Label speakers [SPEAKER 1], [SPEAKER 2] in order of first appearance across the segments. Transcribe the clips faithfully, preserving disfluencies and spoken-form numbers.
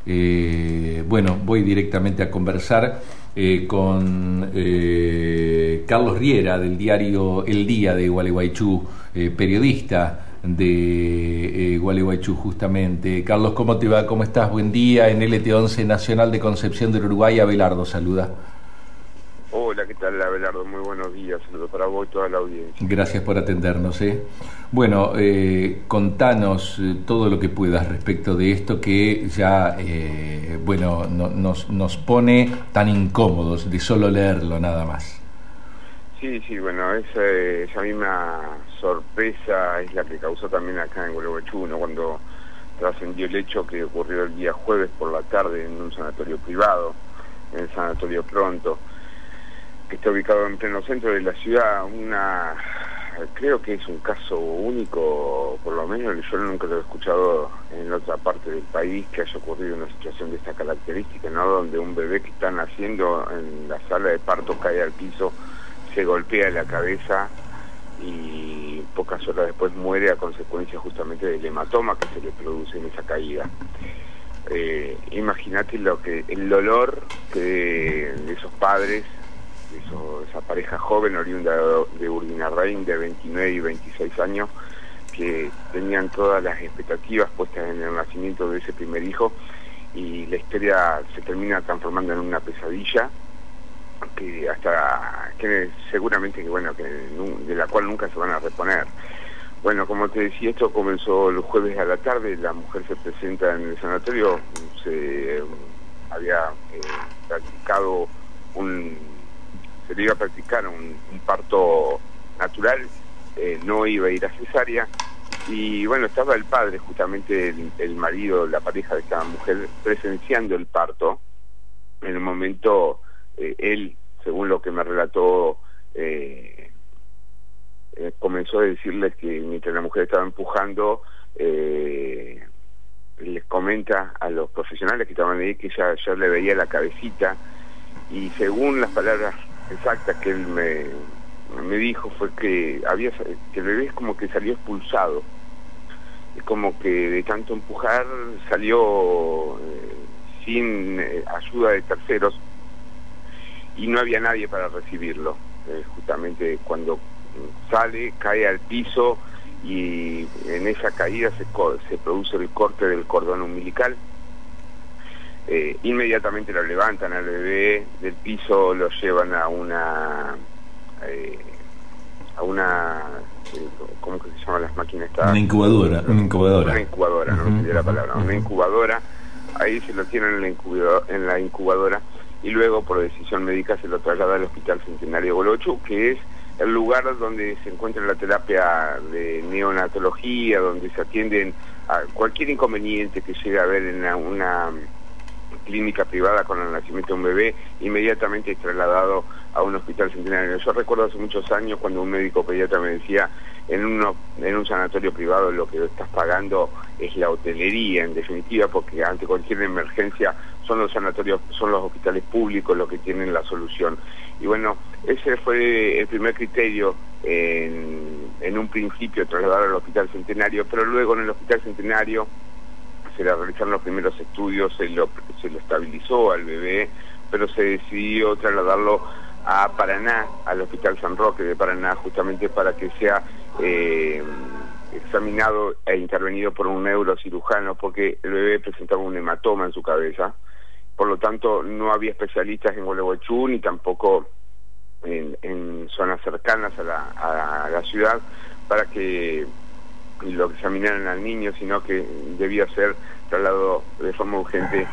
[SPEAKER 1] Eh, bueno, voy directamente a conversar eh, con eh, Carlos Riera del diario El Día de Gualeguaychú, eh, periodista de eh, Gualeguaychú justamente. Carlos, ¿cómo te va? ¿Cómo estás? Buen día. En L T once Nacional de Concepción del Uruguay, Abelardo saluda.
[SPEAKER 2] Hola, ¿qué tal, Abelardo? Muy buenos días. Saludos para vos y toda la audiencia.
[SPEAKER 1] Gracias por atendernos. ¿eh? Bueno, eh, contanos eh, todo lo que puedas respecto de esto que ya, eh, bueno, no, nos, nos pone tan incómodos de solo leerlo nada más.
[SPEAKER 2] Sí, sí, bueno, esa, esa misma sorpresa es la que causó también acá en Gualeguaychú, ¿no? Cuando trascendió el hecho que ocurrió el día jueves por la tarde en un sanatorio privado, en el Sanatorio Pronto, que está ubicado en pleno centro de la ciudad. Una, creo que es un caso único, por lo menos yo nunca lo he escuchado en otra parte del país, que haya ocurrido una situación de esta característica, ¿no? Donde un bebé que está naciendo en la sala de parto cae al piso, se golpea la cabeza y pocas horas después muere a consecuencia justamente del hematoma que se le produce en esa caída. Eh, imagínate lo que el dolor que de esos padres, de eso, esa pareja joven oriunda de Urdinarrain de veintinueve y veintiséis años, que tenían todas las expectativas puestas en el nacimiento de ese primer hijo, y la historia se termina transformando en una pesadilla que hasta que seguramente que bueno que de la cual nunca se van a reponer. Bueno, como te decía, esto comenzó el jueves a la tarde. La mujer se presenta en el sanatorio, se había eh, practicado un se le iba a practicar un, un parto natural, eh, no iba a ir a cesárea, y bueno, estaba el padre, justamente el, el marido, la pareja de esta mujer, presenciando el parto. En el momento, eh, él, según lo que me relató, eh, eh, comenzó a decirles que mientras la mujer estaba empujando, eh, les comenta a los profesionales que estaban ahí que ya, ya le veía la cabecita, y según las palabras exactas que él me, me dijo fue que había que el bebé es como que salió expulsado, es como que de tanto empujar salió eh, sin eh, ayuda de terceros, y no había nadie para recibirlo. Eh, justamente cuando sale, cae al piso, y en esa caída se, se produce el corte del cordón umbilical. Eh, inmediatamente lo levantan al bebé del piso, lo llevan a una eh, a una eh, ¿cómo que se llaman las máquinas? Está,
[SPEAKER 1] una incubadora una incubadora
[SPEAKER 2] una incubadora, uh-huh. No sé la palabra, uh-huh. Una incubadora. Ahí se lo tienen en la incubadora, en la incubadora y luego por decisión médica se lo traslada al Hospital Centenario de Gualeguaychú, que es el lugar donde se encuentra la terapia de neonatología, donde se atienden a cualquier inconveniente que llegue a haber en una, una clínica privada con el nacimiento de un bebé. Inmediatamente es trasladado a un hospital centenario. Yo recuerdo hace muchos años cuando un médico pediatra me decía, en, uno, en un sanatorio privado lo que estás pagando es la hotelería, en definitiva, porque ante cualquier emergencia son los sanatorios, son los hospitales públicos los que tienen la solución. Y bueno, ese fue el primer criterio en, en un principio, trasladar al Hospital Centenario, pero luego en el Hospital Centenario se le realizaron los primeros estudios, se lo, se lo estabilizó al bebé, pero se decidió trasladarlo a Paraná, al Hospital San Roque de Paraná, justamente para que sea eh, examinado e intervenido por un neurocirujano, porque el bebé presentaba un hematoma en su cabeza. Por lo tanto, no había especialistas en Gualeguaychú ni tampoco en, en zonas cercanas a la, a la ciudad para que lo examinaran al niño, sino que debía ser trasladado de forma urgente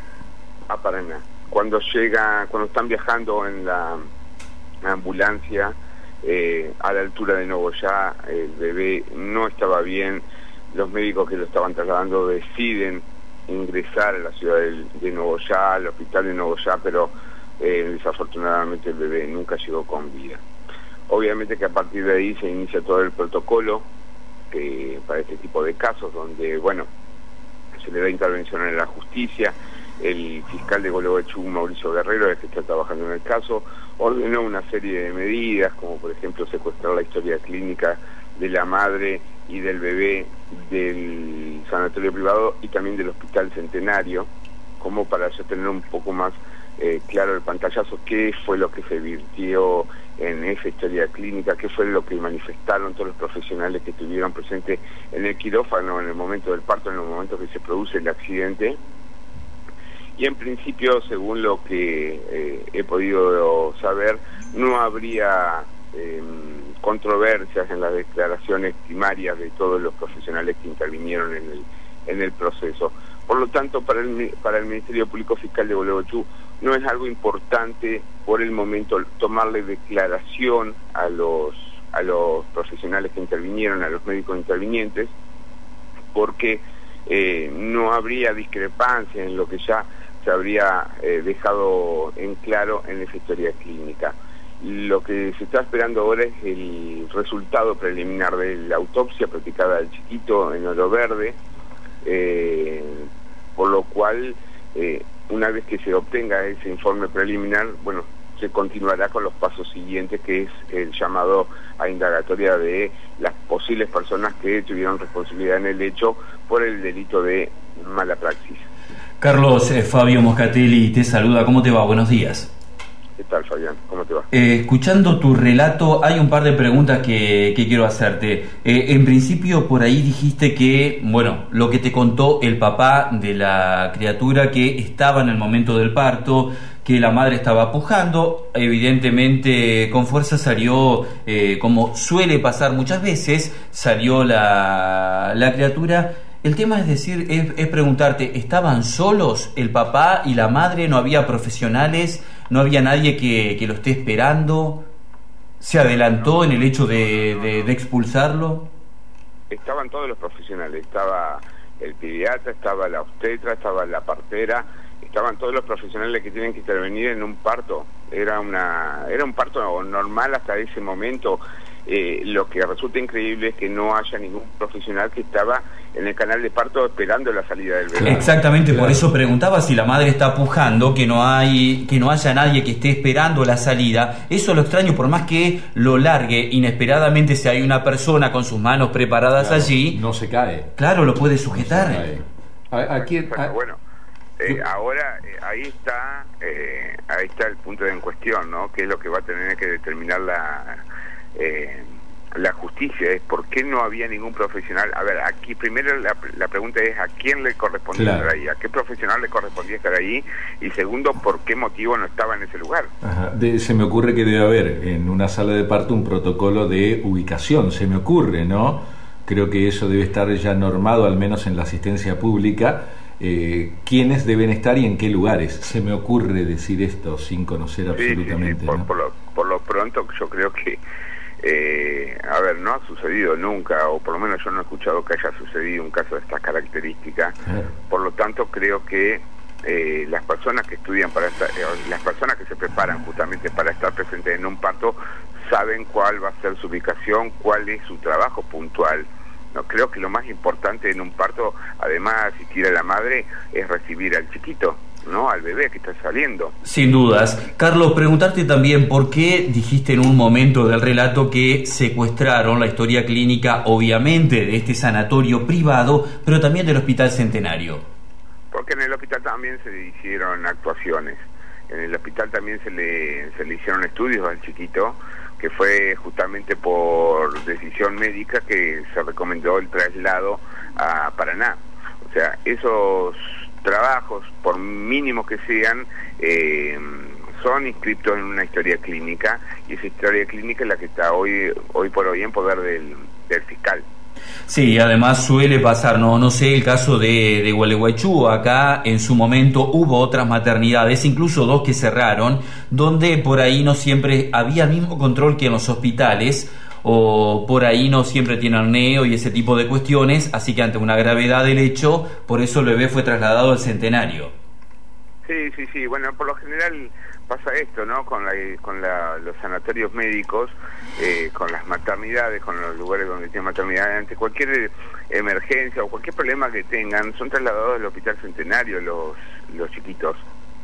[SPEAKER 2] a Paraná. Cuando llega, cuando están viajando en la ambulancia eh, a la altura de Nogoyá, el bebé no estaba bien. Los médicos que lo estaban trasladando deciden ingresar a la ciudad de, de Nogoyá, al hospital de Nogoyá, pero eh, desafortunadamente el bebé nunca llegó con vida. Obviamente que a partir de ahí se inicia todo el protocolo que para este tipo de casos, donde bueno, se le da intervención en la justicia. El fiscal de Gualeguaychú, Mauricio Guerrero, es que está trabajando en el caso, ordenó una serie de medidas, como por ejemplo secuestrar la historia clínica de la madre y del bebé del sanatorio privado y también del Hospital Centenario, como para yo tener un poco más eh, claro el pantallazo, qué fue lo que se virtió en esa historia clínica, qué fue lo que manifestaron todos los profesionales que estuvieron presentes en el quirófano en el momento del parto, en el momento que se produce el accidente. Y en principio, según lo que eh, he podido saber, no habría eh, controversias en las declaraciones primarias de todos los profesionales que intervinieron en el, en el proceso. Por lo tanto, para el, para el Ministerio Público Fiscal de Gualeguaychú no es algo importante por el momento tomarle declaración a los, a los profesionales que intervinieron, a los médicos intervinientes, porque eh, no habría discrepancia en lo que ya se habría eh, dejado en claro en esa historia clínica. Lo que se está esperando ahora es el resultado preliminar de la autopsia practicada al chiquito en Oro Verde, eh, por lo cual, eh, una vez que se obtenga ese informe preliminar, bueno, se continuará con los pasos siguientes, que es el llamado a indagatoria de las posibles personas que tuvieron responsabilidad en el hecho por el delito de mala praxis.
[SPEAKER 3] Carlos, eh, Fabio Moscatelli te saluda. ¿Cómo te va? Buenos días.
[SPEAKER 2] ¿Qué tal, Fabián? ¿Cómo te va?
[SPEAKER 3] Eh, escuchando tu relato, hay un par de preguntas que, que quiero hacerte. Eh, en principio, por ahí dijiste que, bueno, lo que te contó el papá de la criatura que estaba en el momento del parto, que la madre estaba pujando, evidentemente con fuerza salió, eh, como suele pasar muchas veces, salió la, la criatura. El tema es decir, es, es preguntarte, ¿estaban solos el papá y la madre? ¿No había profesionales? ¿No había nadie que, que lo esté esperando? ¿Se adelantó en el hecho de, de, de expulsarlo?
[SPEAKER 2] Estaban todos los profesionales, estaba el pediatra, estaba la obstetra, estaba la partera, estaban todos los profesionales que tienen que intervenir en un parto. Era una era un parto normal hasta ese momento. Eh, lo que resulta increíble es que no haya ningún profesional que estaba en el canal de parto esperando la salida del bebé.
[SPEAKER 3] Exactamente, claro. Por eso preguntaba si la madre está pujando, que no hay, que no haya nadie que esté esperando la salida. Eso lo extraño, por más que lo largue inesperadamente, si hay una persona con sus manos preparadas, claro, allí,
[SPEAKER 1] no se cae.
[SPEAKER 3] Claro, lo puede sujetar.
[SPEAKER 1] No a, aquí, a...
[SPEAKER 2] Bueno, eh, ahora eh, ahí está, eh, ahí está el punto en cuestión, ¿no? Que es lo que va a tener que determinar la Eh, la justicia, es por qué no había ningún profesional. A ver, aquí primero la, la pregunta es a quién le correspondía, claro, estar ahí, a qué profesional le correspondía estar ahí, y segundo, por qué motivo no estaba en ese lugar.
[SPEAKER 1] Ajá. De, se me ocurre que debe haber en una sala de parto un protocolo de ubicación, se me ocurre, ¿no? Creo que eso debe estar ya normado, al menos en la asistencia pública, eh, quiénes deben estar y en qué lugares. Se me ocurre decir esto sin conocer absolutamente.
[SPEAKER 2] Sí, sí, sí. Por,
[SPEAKER 1] ¿no?
[SPEAKER 2] por, lo, por lo pronto yo creo que Eh, a ver, no ha sucedido nunca, o por lo menos yo no he escuchado que haya sucedido un caso de estas características. Claro. Por lo tanto, creo que eh, las personas que estudian para estar, eh, las personas que se preparan justamente para estar presentes en un parto, saben cuál va a ser su ubicación, cuál es su trabajo puntual. No, creo que lo más importante en un parto, además de asistir a la madre, es recibir al chiquito, ¿no? Al bebé que está saliendo.
[SPEAKER 3] Sin dudas. Carlos, preguntarte también por qué dijiste en un momento del relato que secuestraron la historia clínica, obviamente, de este sanatorio privado, pero también del Hospital Centenario.
[SPEAKER 2] Porque en el hospital también se le hicieron actuaciones. En el hospital también se le, se le hicieron estudios al chiquito, que fue justamente por decisión médica que se recomendó el traslado a Paraná. O sea, esos trabajos, por mínimos que sean, eh, son inscritos en una historia clínica, y esa historia clínica es la que está hoy hoy por hoy en poder del, del fiscal.
[SPEAKER 3] Sí, además suele pasar, no no sé el caso de, de Gualeguaychú, acá en su momento hubo otras maternidades, incluso dos que cerraron, donde por ahí no siempre había el mismo control que en los hospitales, o por ahí no siempre tienen neo y ese tipo de cuestiones, así que ante una gravedad del hecho, por eso el bebé fue trasladado al Centenario.
[SPEAKER 2] Sí, sí, sí, bueno, por lo general pasa esto, ¿no? Con la, con la, los sanatorios médicos, eh, con las maternidades, con los lugares donde tienen maternidad, ante cualquier emergencia o cualquier problema que tengan, son trasladados al Hospital Centenario los, los chiquitos.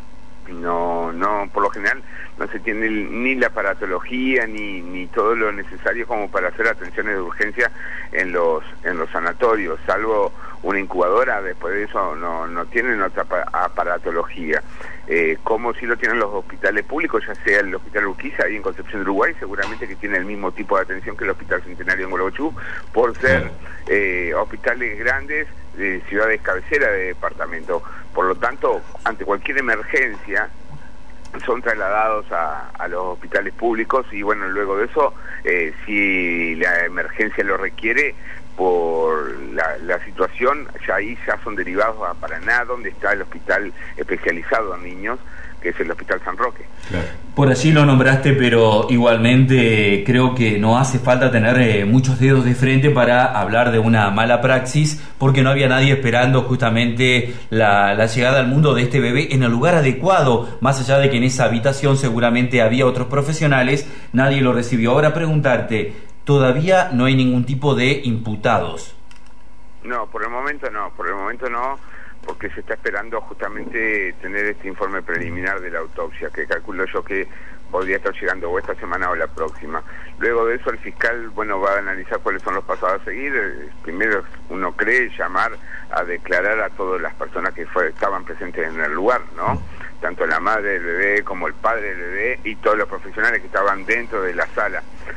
[SPEAKER 2] no, no, por lo general no se tiene ni la aparatología ni, ni todo lo necesario como para hacer atenciones de urgencia en los en los sanatorios, salvo una incubadora. Después de eso no, no tienen otra aparatología, eh, como si lo tienen los hospitales públicos, ya sea el Hospital Urquiza ahí en Concepción de Uruguay, seguramente que tiene el mismo tipo de atención que el Hospital Centenario en Gualeguaychú, por ser eh, hospitales grandes de ciudades cabecera de departamento. Por lo tanto, ante cualquier emergencia son trasladados a, a los hospitales públicos, y bueno, luego de eso, eh, si la emergencia lo requiere por la, la situación, ya ahí ya son derivados a Paraná, donde está el hospital especializado en niños, que es el Hospital San Roque.
[SPEAKER 3] Claro. Por allí lo nombraste, pero igualmente creo que no hace falta tener eh, muchos dedos de frente para hablar de una mala praxis, porque no había nadie esperando justamente la, la llegada al mundo de este bebé en el lugar adecuado, más allá de que en esa habitación seguramente había otros profesionales, nadie lo recibió. Ahora preguntarte, ¿todavía no hay ningún tipo de imputados?
[SPEAKER 2] No, por el momento no, por el momento no, porque se está esperando justamente tener este informe preliminar de la autopsia, que calculo yo que podría estar llegando o esta semana o la próxima. Luego de eso el fiscal, bueno, va a analizar cuáles son los pasos a seguir. Primero, uno cree llamar a declarar a todas las personas que fue, estaban presentes en el lugar, ¿no? Tanto la madre del bebé como el padre del bebé y todos los profesionales que estaban dentro de la sala.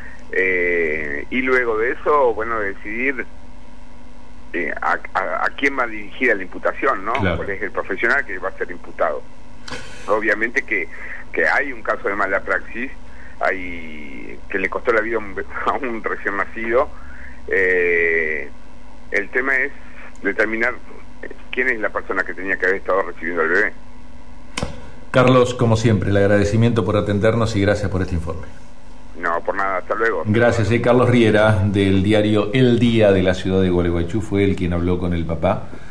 [SPEAKER 2] Eh, y luego de eso, bueno, decidir eh, a, a, a quién va dirigida la imputación, ¿no?
[SPEAKER 1] Claro.
[SPEAKER 2] Cuál es el profesional que va a ser imputado. Obviamente que, que hay un caso de mala praxis, hay que le costó la vida a un, a un recién nacido. Eh, el tema es determinar quién es la persona que tenía que haber estado recibiendo al bebé.
[SPEAKER 1] Carlos, como siempre, el agradecimiento por atendernos y gracias por este informe.
[SPEAKER 2] No, por nada, hasta luego.
[SPEAKER 1] Gracias. Eh, Carlos Riera, del diario El Día de la ciudad de Gualeguaychú, fue el quien habló con el papá